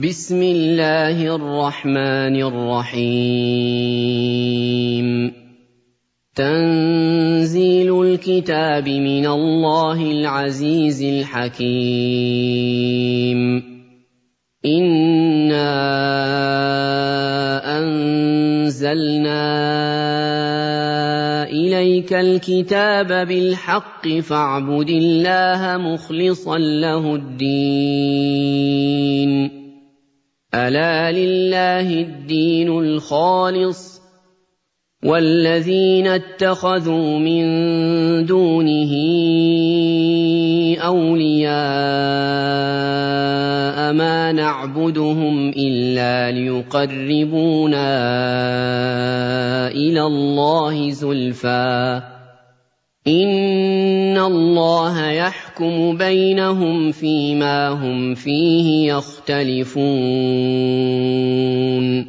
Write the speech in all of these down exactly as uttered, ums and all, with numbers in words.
بسم الله الرحمن الرحيم تنزيل الكتاب من الله العزيز الحكيم إنا أنزلنا إليك الكتاب بالحق فاعبد الله مخلصا له الدين ألا لله الدين الخالص والذين اتخذوا من دونه أولياء ما نعبدهم إلا ليقربونا إلى الله زلفى إن الله يحكم بينهم فيما هم فيه يختلفون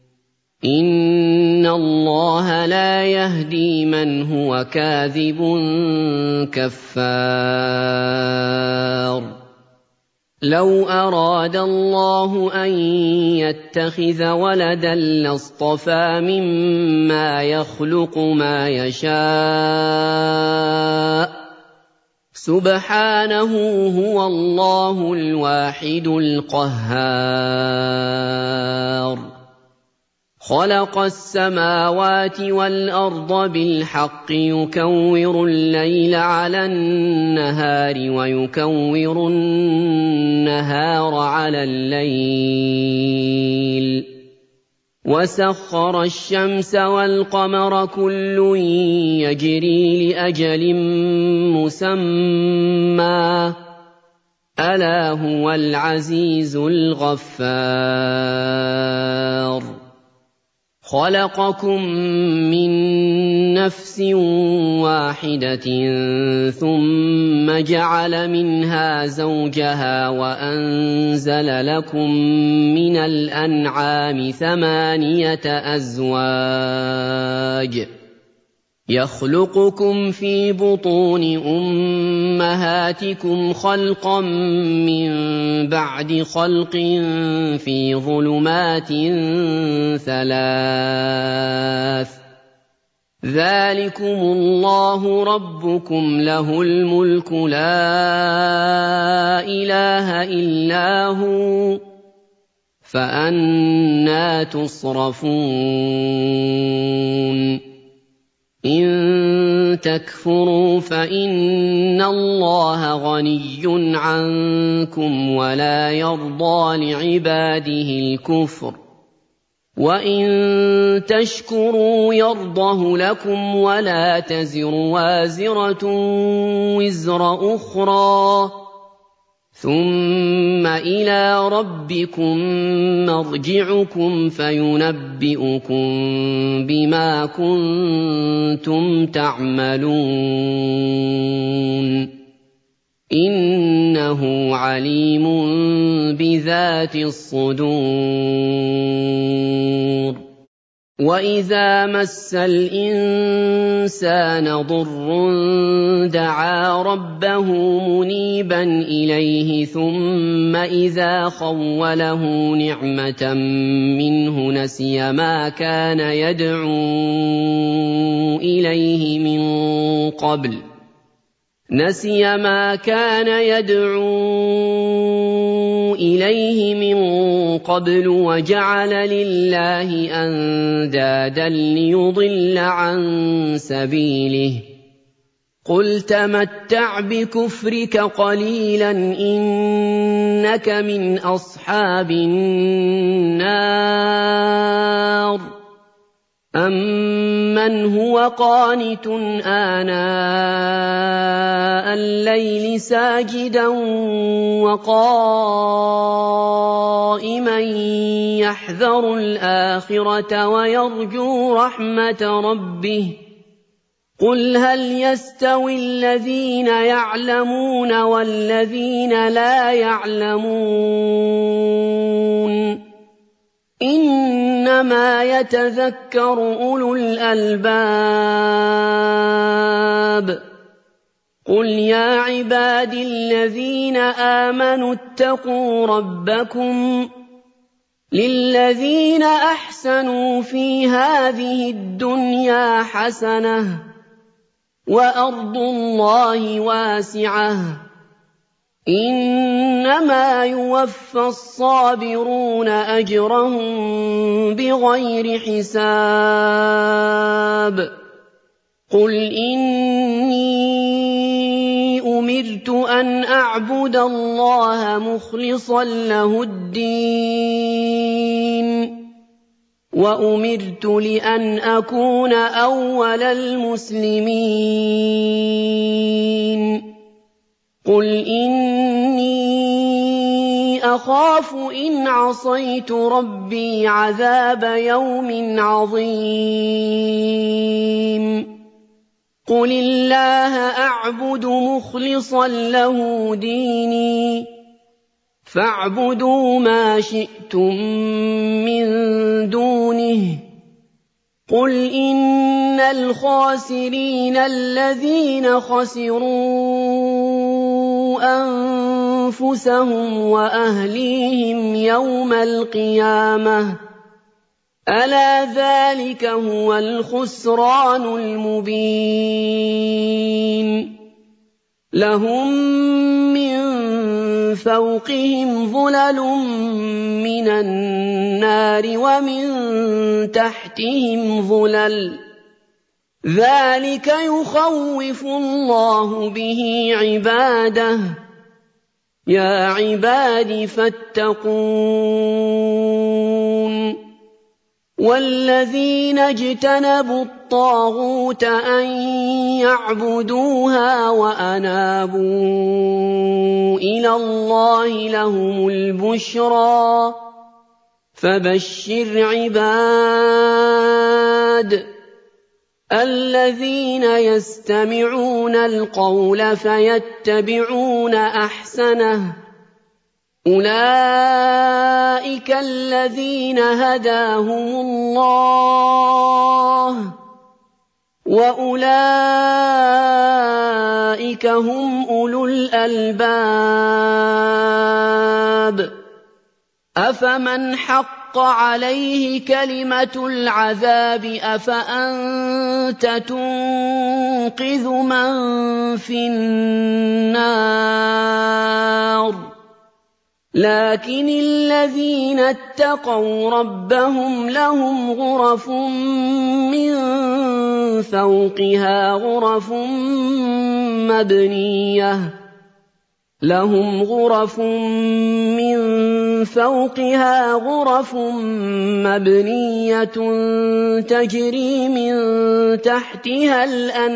إن الله لا يهدي من هو كاذب كفار لو أراد الله أن يتخذ ولدا لاصطفى مما يخلق ما يشاء سبحانه هو الله الواحد القهار خلق السماوات والأرض بالحق يكور الليل على النهار ويكور النهار على الليل وسخر الشمس والقمر كل يجري لأجل مسمى ألا هو العزيز الغفار خلقكم من نفس واحدة ثم جعل منها زوجها وأنزل لكم من الأنعام ثمانية أزواج يخلقكم في بطون أمهاتكم خلقا من بعد خلق في ظلمات ثلاث ذلكم الله ربكم له الملك لا إله إلا هو فأنى تصرفون إن تكفروا فإن الله غني عنكم ولا يرضى لعباده الكفر وإن تشكروا يرضه لكم ولا تزر وازرة وزر أخرى ثم إلى ربكم مرجعكم فينبئكم بما كنتم تعملون إنه عليم بذات الصدور وإذا مس الإنسان ضر دعا ربه منيبا إليه ثم إذا خوله نعمة منه نسي ما كان يدعو إليه من قبل نسي ما كان يدعو إليه من قبل وجعل لله أندادا ليضل عن سبيله قل تمتع بكفرك قليلا إنك من أصحاب النار أمن هو قانت آناء الليل ساجدا وقائما يحذر الآخرة ويرجو رحمة ربه قل هل يستوي الذين يعلمون والذين لا يعلمون إنما يتذكر أولو الألباب قل يا عبادي الذين آمنوا اتقوا ربكم للذين أحسنوا في هذه الدنيا حسنة وأرض الله واسعة إنما يوفى الصابرون أجرهم بغير حساب قل إني أمرت أن أعبد الله مخلصا له الدين وأمرت لأن أكون أول المسلمين قل إني أخاف إن عصيت ربي عذاب يوم عظيم قل الله أعبد مخلصا له ديني فاعبدوا ما شئتم من دونه قل إن الخاسرين الذين خسروا أنفسهم وأهليهم يوم القيامة ألا ذلك هو الخسران المبين لهم من فوقهم ظلل من النار ومن تحتهم ظلل ذلك يخوف الله به عباده يا عباد فاتقون والذين اجتنبوا الطاغوت أن يعبدوها وأنابوا إلى الله لهم البشرى فبشر عباد الذين يستمعون القول فيتبعون أحسنه أولئك الذين هداهم الله وأولئك هم أولو الألباب أفمن حق عليه كلمة العذاب أفأنت تنقذ من في النار لكن الذين اتقوا ربهم لهم غرف من فوقها غرف مبنية لهم غرف من فوقها غرف مبنية تجري من تحتها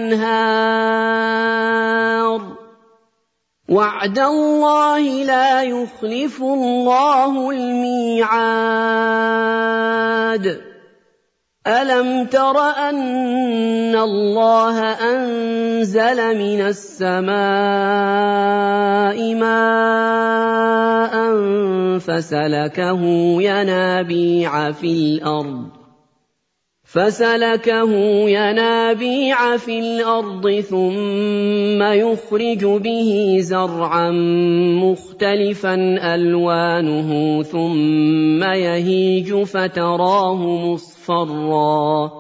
الأنهار وعد الله لا يخلف الله الميعاد ألم تر أن الله أنزل من السماء ماء فسلكه ينابيع في الأرض فسلكه ينابيع في الأرض ثم يخرج به زرعا مختلفا ألوانه ثم يهيج فتراه مصفرا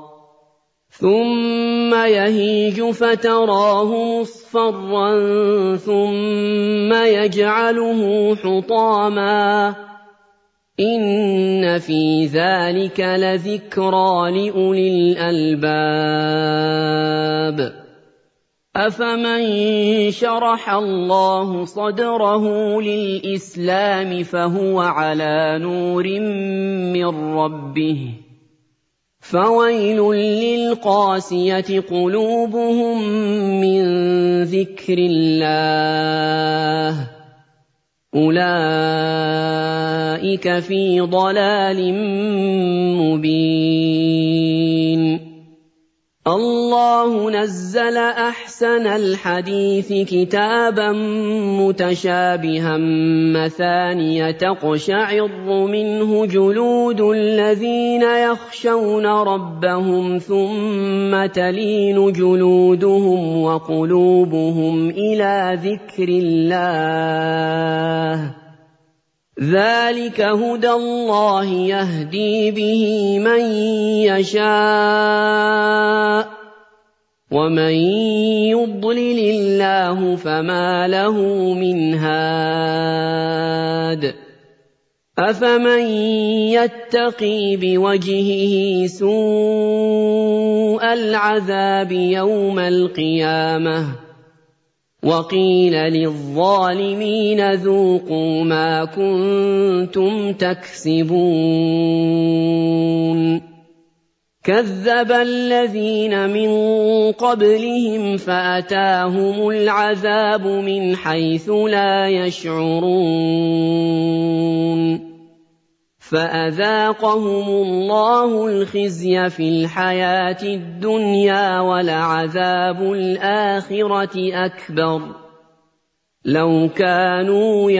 ثم يهيج فتراه مصفرا ثم يجعله حطاما إن في ذلك لذكرى لأولي الألباب أفمن شرح الله صدره للإسلام فهو على نور من ربه فويل للقاسية قلوبهم من ذكر الله أولئك في ضلال مبين الله نزل أحسن الحديث كتابا متشابها مثانية تقشعر منه جلود الذين يخشون ربهم ثم تلين جلودهم وقلوبهم إلى ذكر الله ذَلِكَ هُدَى اللَّهِ يَهْدِي بِهِ مَن يَشَاءُ ۚ وَمَن يُضْلِلِ اللَّهُ فَمَا لَهُ مِنْ هَادٍ أَفَمَن يَتَّقِي بِوَجْهِهِ سُوءَ الْعَذَابِ يَوْمَ الْقِيَامَةِ وَقِيلَ لِلظَّالِمِينَ ذُوقُوا مَا كُنتُمْ تَكْسِبُونَ كَذَّبَ الَّذِينَ مِن قَبْلِهِمْ فَأَتَاهُمُ الْعَذَابُ مِنْ حَيْثُ لَا يَشْعُرُونَ فَأَذَاقَهُمُ اللَّهُ الْخِزْيَ فِي الْحَيَاةِ الدُّنْيَا وَلَعَذَابُ الْآخِرَةِ أَكْبَرُ لَوْ كَانُوا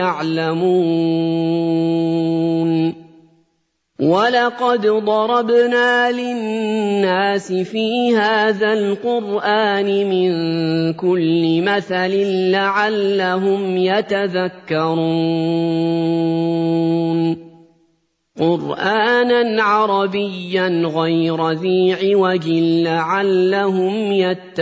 يَعْلَمُونَ وَلَقَدْ ضَرَبْنَا لِلنَّاسِ فِي هَٰذَا الْقُرْآنِ مِن كُلِّ مَثَلٍ لَّعَلَّهُمْ يَتَذَكَّرُونَ قُرْآنًا عَرَبِيًّا غَيْرَ ذِي عِوَجٍ لَّعَلَّهُمْ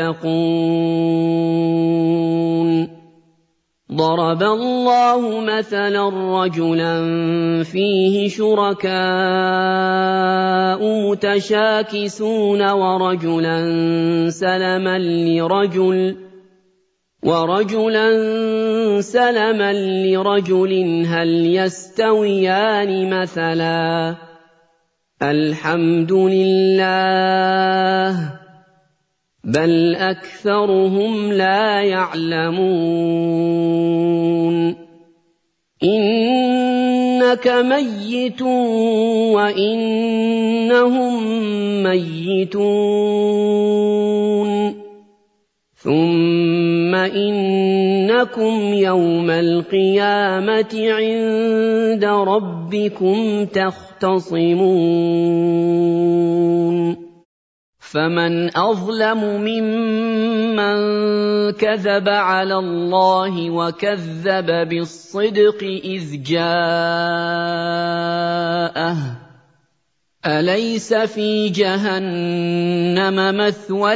يَتَّقُونَ ضَرَبَ اللَّهُ مَثَلًا رَّجُلًا فِيهِ شُرَكَاءُ مُتَشَاكِسُونَ وَرَجُلًا سَلَمًا لِّرَجُلٍ وَرَجُلًا سَلَمًا لِّرَجُلٍ هَلْ يَسْتَوِيَانِ مَثَلًا ۚ الْحَمْدُ لِلَّهِ ۚ بَلْ أَكْثَرُهُمْ لَا يَعْلَمُونَ إِنَّكَ مَيِّتٌ وَإِنَّهُم مَّيِّتُونَ ثُمَّ إِنَّكُمْ يَوْمَ الْقِيَامَةِ عِندَ رَبِّكُمْ تَخْتَصِمُونَ فَمَنْ أَظْلَمُ مِمَّن كَذَبَ عَلَى اللَّهِ وَكَذَّبَ بِالصِّدْقِ إِذْ جَاءَهُ ۚ أَلَيْسَ فِي جَهَنَّمَ مَثْوًى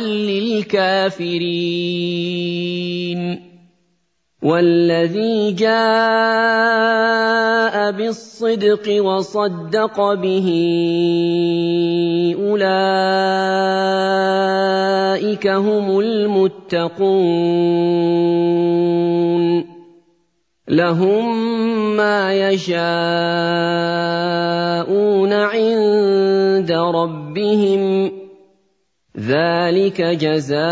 لِّلْكَافِرِينَ وَالَّذِي جَاءَ بِالصِّدْقِ وَصَدَّقَ بِهِ أُولَٰئِكَ هُمُ الْمُتَّقُونَ لَهُم مَّا يَشَاءُونَ عِندَ رَبِّهِمْ ۚ ذَٰلِكَ جَزَاءُ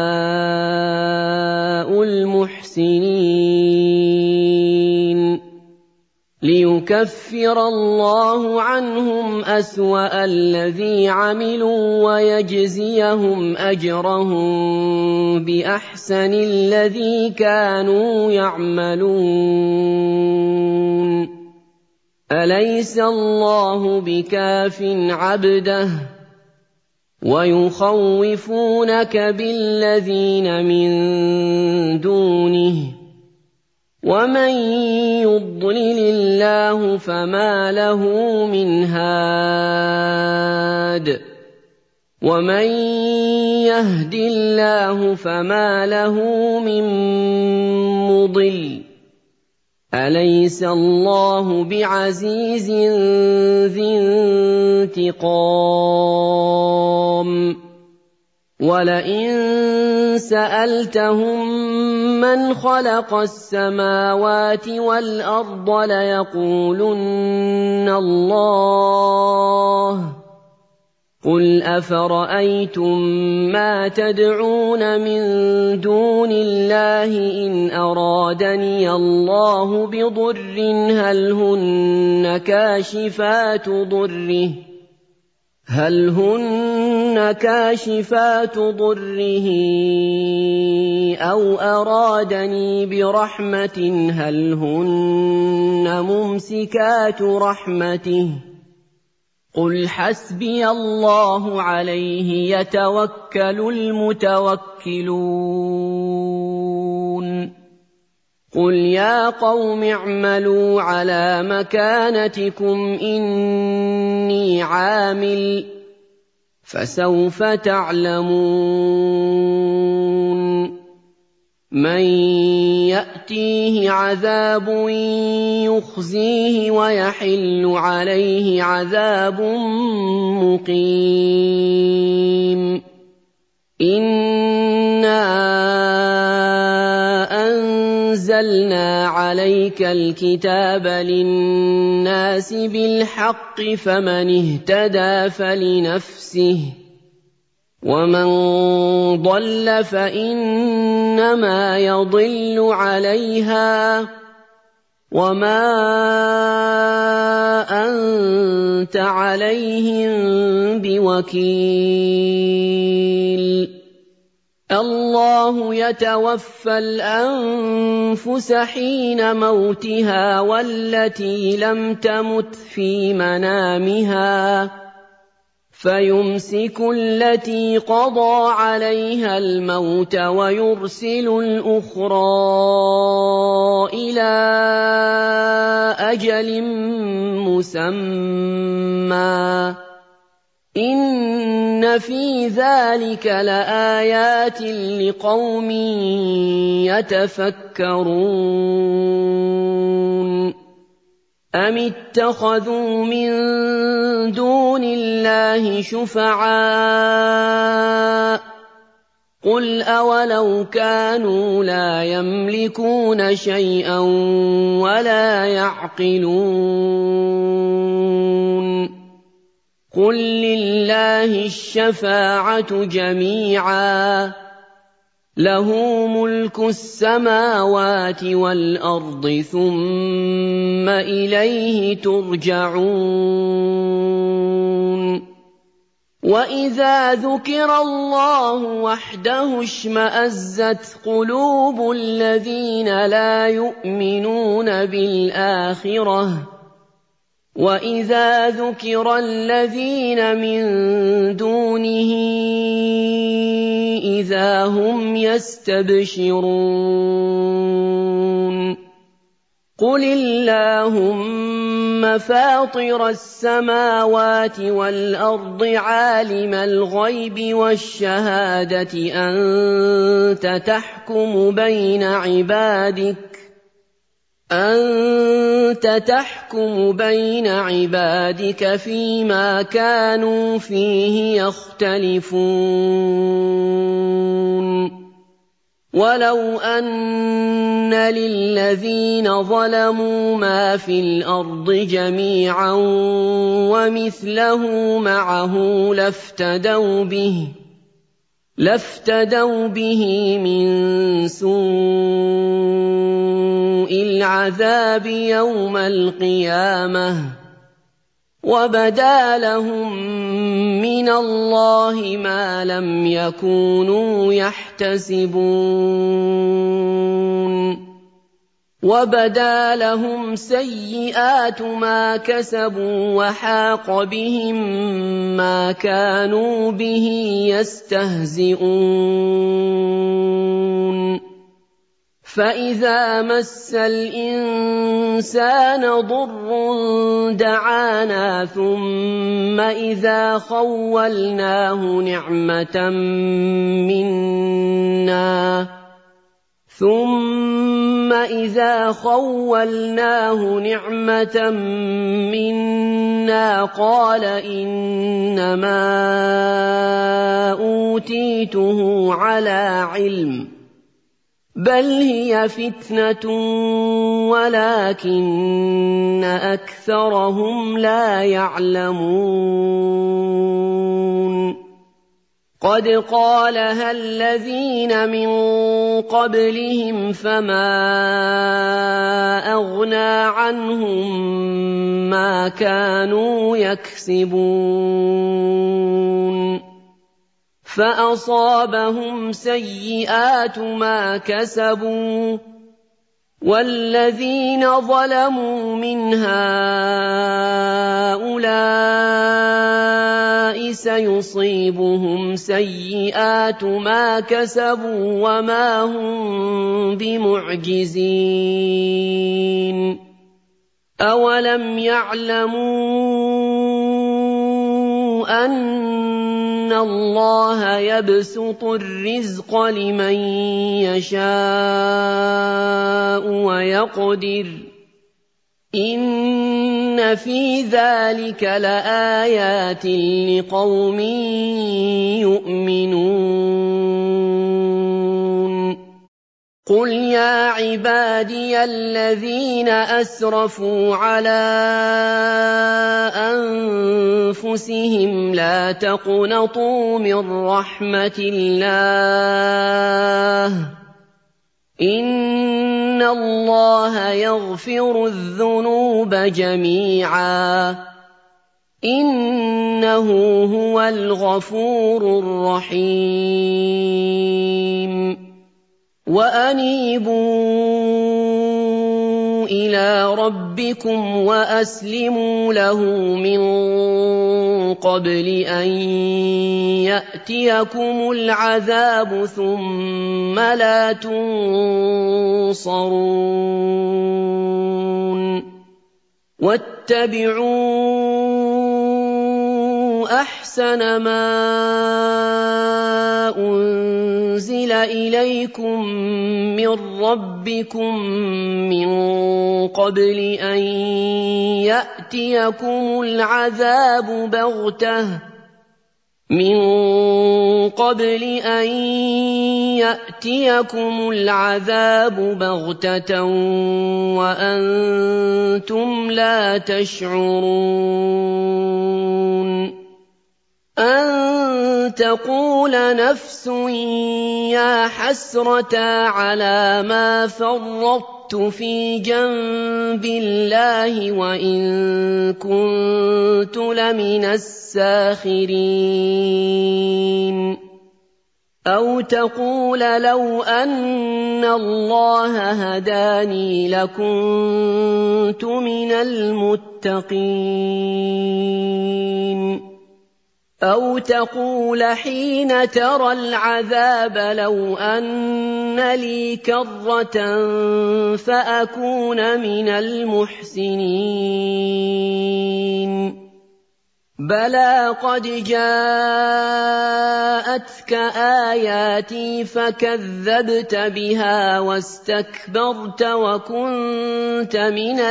الْمُحْسِنِينَ لِيُكَفِّرَ اللَّهُ عَنْهُمْ أَسْوَأَ الَّذِي عَمِلُوا وَيَجْزِيَهُمْ أَجْرَهُم بِأَحْسَنِ الَّذِي كَانُوا يَعْمَلُونَ أَلَيْسَ اللَّهُ بِكَافٍ عَبْدَهُ ۖ وَيُخَوِّفُونَكَ بِالَّذِينَ مِن دُونِهِ ۚ وَمَن يُضْلِلِ اللَّهُ فَمَا لَهُ مِنْ هَادٍ وَمَن يَهْدِ اللَّهُ فَمَا لَهُ مِن مُّضِلٍّ أَلَيْسَ اللَّهُ بِعَزِيزٍ ذِي انتِقَامٍ وَلَئِن سَأَلْتَهُم مَّنْ خَلَقَ السَّمَاوَاتِ وَالْأَرْضَ لَيَقُولُنَّ اللَّهُ ۚ قُلْ أَفَرَأَيْتُم مَّا تَدْعُونَ مِن دُونِ اللَّهِ إِنْ أَرَادَنِيَ اللَّهُ بِضُرٍّ هَلْ هُنَّ كَاشِفَاتُ ضُرِّهِ هل هن كاشفات ضره أو أرادني برحمة هل هن ممسكات رحمته قل حسبي الله عليه يتوكل المتوكلون قُلْ يَا قَوْمِ اعْمَلُوا عَلَىٰ مَكَانَتِكُمْ إِنِّي عَامِلٌ ۖ فَسَوْفَ تَعْلَمُونَ مَن يَأْتِيهِ عَذَابٌ يُخْزِيهِ وَيَحِلُّ عَلَيْهِ عَذَابٌ مُّقِيمٌ إِنَّا أَنزَلْنَا عَلَيْكَ الْكِتَابَ لِلنَّاسِ بِالْحَقِّ فَمَنِ اهْتَدَىٰ فَلِنَفْسِهِ وَمَن ضَلَّ فَإِنَّمَا يَضِلُّ عَلَيْهَا وَمَا أَنتَ عَلَيْهِم بِوَكِيلٍ اللَّهُ يَتَوَفَّى الْأَنفُسَ حِينَ مَوْتِهَا وَالَّتِي لَمْ تَمُتْ فِي مَنَامِهَا فَيُمْسِكُ الَّتِي قَضَىٰ عَلَيْهَا الْمَوْتَ وَيُرْسِلُ الْأُخْرَىٰ إِلَىٰ أَجَلٍ مُّسَمًّى ۚ إِنَّ فِي ذَٰلِكَ لَآيَاتٍ لِّقَوْمٍ يَتَفَكَّرُونَ أَمِ اتَّخَذُوا مِن دُونِ اللَّهِ شُفَعَاءَ ۚ قُلْ أَوَلَوْ كَانُوا لَا يَمْلِكُونَ شَيْئًا وَلَا يَعْقِلُونَ قُل لِّلَّهِ الشَّفَاعَةُ جَمِيعًا ۖ لَّهُ مُلْكُ السَّمَاوَاتِ وَالْأَرْضِ ثُمَّ إِلَيْهِ تُرْجَعُونَ وَإِذَا ذُكِرَ اللَّهُ وَحْدَهُ اشْمَأَزَّتْ قُلُوبُ الَّذِينَ لَا يُؤْمِنُونَ بِالْآخِرَةِ ۖ وَإِذَا ذُكِرَ الَّذِينَ مِن دُونِهِ إِذَا هُمْ يَسْتَبْشِرُونَ قُلِ اللَّهُمَّ فَاطِرَ السَّمَاوَاتِ وَالْأَرْضِ عَالِمَ الْغَيْبِ وَالشَّهَادَةِ أَنتَ تَحْكُمُ بَيْنَ عِبَادِكَ أَنتَ تَحْكُمُ بَيْنَ عِبَادِكَ فِيمَا كَانُوا فِيهِ يَخْتَلِفُونَ وَلَوْ أَنَّ لِلَّذِينَ ظَلَمُوا مَا فِي الْأَرْضِ جَمِيعًا وَمِثْلَهُ مَعَهُ لَافْتَدَوْا بِهِ لَافْتَدَوْا بِهِ مِن سُوءِ الْعَذَابِ يَوْمَ الْقِيَامَةِ ۚ وَبَدَا لَهُم مِّنَ اللَّهِ مَا لَمْ يَكُونُوا يَحْتَسِبُونَ وَبَدَا لَهُمْ سَيِّئَاتُ مَا كَسَبُوا وَحَاقَ بِهِم مَّا كَانُوا بِهِ يَسْتَهْزِئُونَ فَإِذَا مَسَّ الْإِنسَانَ ضُرٌّ دَعَانَا ثُمَّ إِذَا خَوَّلْنَاهُ نِعْمَةً مِّنَّا ثُمَّ إِذَا خَوَّلْنَاهُ نِعْمَةً مِّنَّا قَالَ إِنَّمَا أُوتِيتُهُ عَلَىٰ عِلْمٍ ۚ بَلْ هِيَ فِتْنَةٌ وَلَٰكِنَّ أَكْثَرَهُمْ لَا يَعْلَمُونَ قَدْ قَالَهَا الَّذِينَ مِن قَبْلِهِمْ فَمَا أَغْنَىٰ عَنْهُم مَّا كَانُوا يَكْسِبُونَ فَأَصَابَهُمْ سَيِّئَاتُ مَا كَسَبُوا ۚ وَالَّذِينَ ظَلَمُوا مِنْ هَٰؤُلَاءِ سيصيبهم سيئات ما كسبوا وما هم بمعجزين أولم يعلموا أن الله يبسط الرزق لمن يشاء ويقدر إن في ذلك لآيات لقوم يؤمنون قل يا عبادي الذين أسرفوا على أنفسهم لا تقنطوا من رحمة الله إن الله يغفر الذنوب جميعا إنه هو الغفور الرحيم وأنيبوا إلى ربكم وأسلموا له من قبل أن يأتيكم العذاب ثم لا تنصرون واتبعوا أحسن ما أنزل إليكم من ربكم من قبل أن يأتيكم العذاب بغتة من قبل أن يأتيكم العذاب بغتة وأنتم لا تشعرون أن تقول نفس يا حسرة على ما فرطت في جنب الله وإن كنت لمن الساخرين أو تقول لو أن الله هداني لكنت من المتقين أو تقول حين ترى العذاب لو أن لي كرة فأكون من المحسنين بلى قد جاءتك آياتي فكذبت بها واستكبرت وكنت من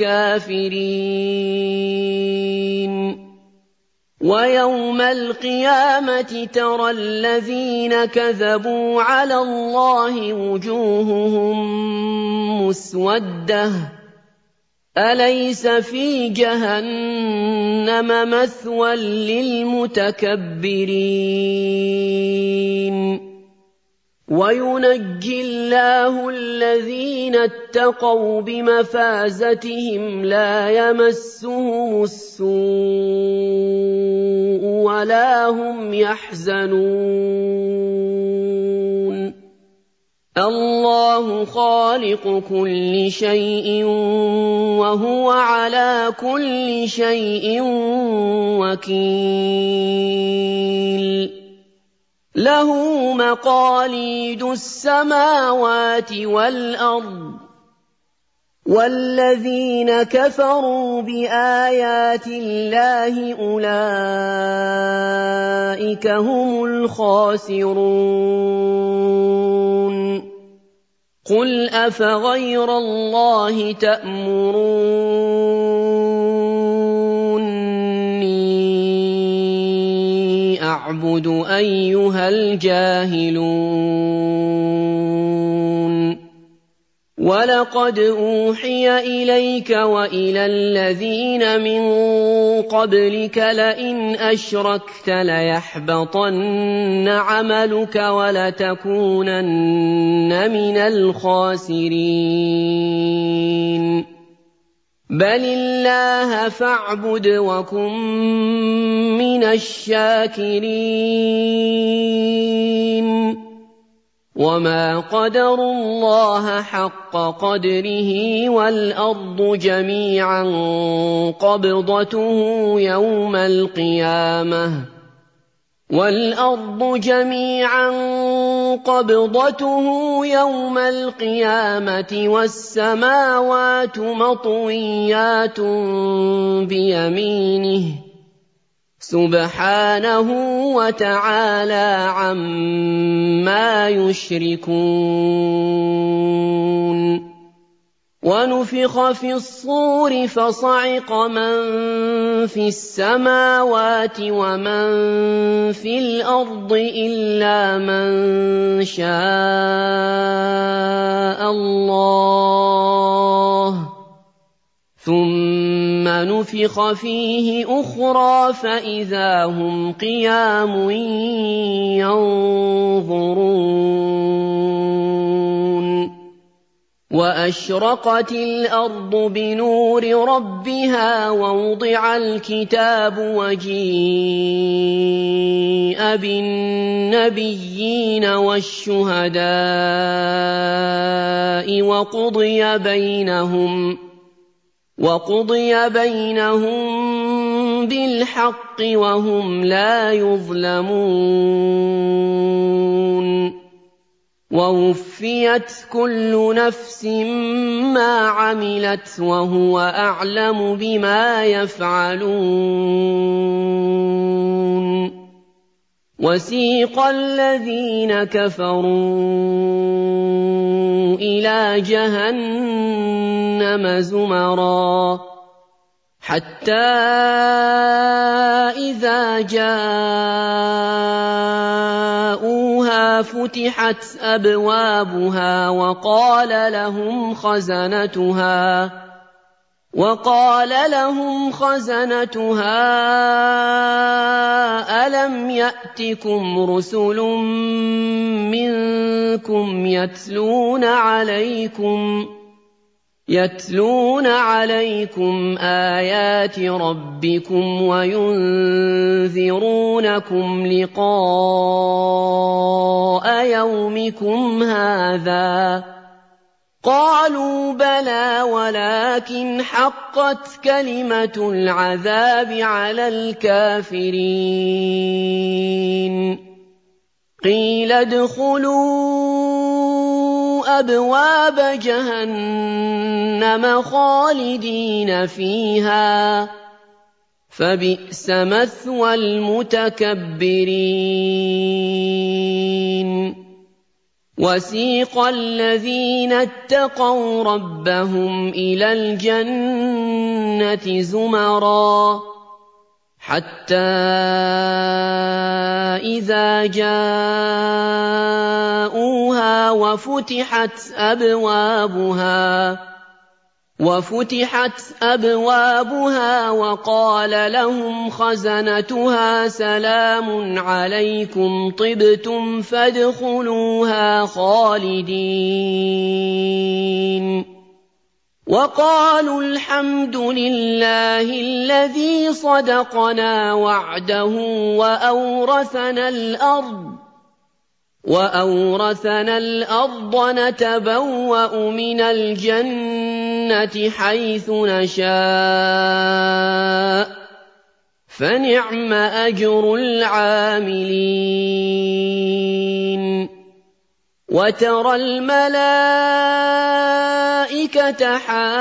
الكافرين ويوم القيامة ترى الذين كذبوا على الله وجوههم مسودة أليس في جهنم مثوى للمتكبرين وينجي الله الذين اتقوا بمفازتهم لا يمسهم السوء ولا هم يحزنون الله خالق كل شيء وهو على كل شيء وكيل له مقاليد السماوات والأرض والذين كفروا بآيات الله أولئك هم الخاسرون قل أفغير الله تأمروني أعبد أيها الجاهلون ولقد أوحي إليك وإلى الذين من قبلك لئن أشركت ليحبطن عملك ولتكونن من الخاسرين بل الله فاعبد وكن من الشاكرين وما قدروا الله حق قدره والأرض جميعا قبضته يوم القيامة وَالْأَرْضُ جَمِيعًا قَبْضَتُهُ يَوْمَ الْقِيَامَةِ وَالسَّمَاوَاتُ مَطْوِيَّاتٌ بِيَمِينِهِ سُبْحَانَهُ وَتَعَالَىٰ عَمَّا يُشْرِكُونَ وَنُفِخَ فِي الصُّورِ فَصَعِقَ مَن فِي السَّمَاوَاتِ وَمَن فِي الْأَرْضِ إِلَّا مَن شَاءَ اللَّهُ ۖ ثُمَّ نُفِخَ فِيهِ أُخْرَىٰ فَإِذَا هُمْ قِيَامٌ يَنظُرُونَ وَأَشْرَقَتِ الْأَرْضُ بِنُورِ رَبِّهَا وَوُضِعَ الْكِتَابُ وَجِيءَ بِالنَّبِيِّينَ وَالشُّهَدَاءِ وَقُضِيَ بَيْنَهُمْ وَقُضِيَ بَيْنَهُم بِالْحَقِّ وَهُمْ لَا يُظْلَمُونَ وَوُفِّيَتْ كُلُّ نَفْسٍ مَّا عَمِلَتْ وَهُوَ أَعْلَمُ بِمَا يَفْعَلُونَ وَسِيقَ الَّذِينَ كَفَرُوا إِلَىٰ جَهَنَّمَ زُمَرًا حَتَّىٰ إِذَا جَاءُوهَا فُتِحَتْ أَبْوَابُهَا وَقَالَ لَهُمْ خَزَنَتُهَا وَقَالَ لَهُمْ خَزَنَتُهَا أَلَمْ يَأْتِكُمْ رُسُلٌ مِّنكُمْ يَتْلُونَ عَلَيْكُمْ يَتْلُونَ عَلَيْكُمْ آيَاتِ رَبِّكُمْ وَيُنذِرُونَكُمْ لِقَاءَ يَوْمِكُمْ هَٰذَا ۚ قَالُوا بَلَىٰ وَلَٰكِنْ حَقَّتْ كَلِمَةُ الْعَذَابِ عَلَى الْكَافِرِينَ قِيلَ ادْخُلُوا أَبْوَابَ جَهَنَّمَ خَالِدِينَ فِيهَا ۖ فَبِئْسَ مَثْوَى الْمُتَكَبِّرِينَ وَسِيقَ الَّذِينَ اتَّقَوْا رَبَّهُمْ إِلَى الْجَنَّةِ زُمَرًا حَتَّىٰ إِذَا جَاءُوهَا وَفُتِحَتْ أَبْوَابُهَا وَفُتِحَتْ أَبْوَابُهَا وَقَالَ لَهُمْ خَزَنَتُهَا سَلَامٌ عَلَيْكُمْ طِبْتُمْ فَادْخُلُوهَا خَالِدِينَ وَقَالُوا الْحَمْدُ لِلَّهِ الَّذِي صَدَقَنَا وَعْدَهُ وَأَوْرَثَنَا الْأَرْضَ وَأَوْرَثَنَا الْأَرْضَ نَتَبَوَّأُ مِنَ الْجَنَّةِ حَيْثُ نَشَاءُ ۖ فَنِعْمَ أَجْرُ الْعَامِلِينَ وَتَرَى الْمَلَائِكَةَ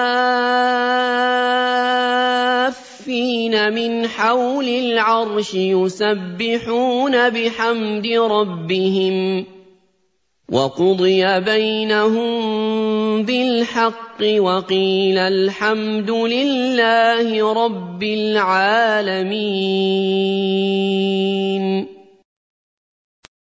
حَافِّينَ مِنْ حَوْلِ الْعَرْشِ يُسَبِّحُونَ بِحَمْدِ رَبِّهِمْ ۖ وَقُضِيَ بَيْنَهُم بِالْحَقِّ وَقِيلَ الْحَمْدُ لِلَّهِ رَبِّ الْعَالَمِينَ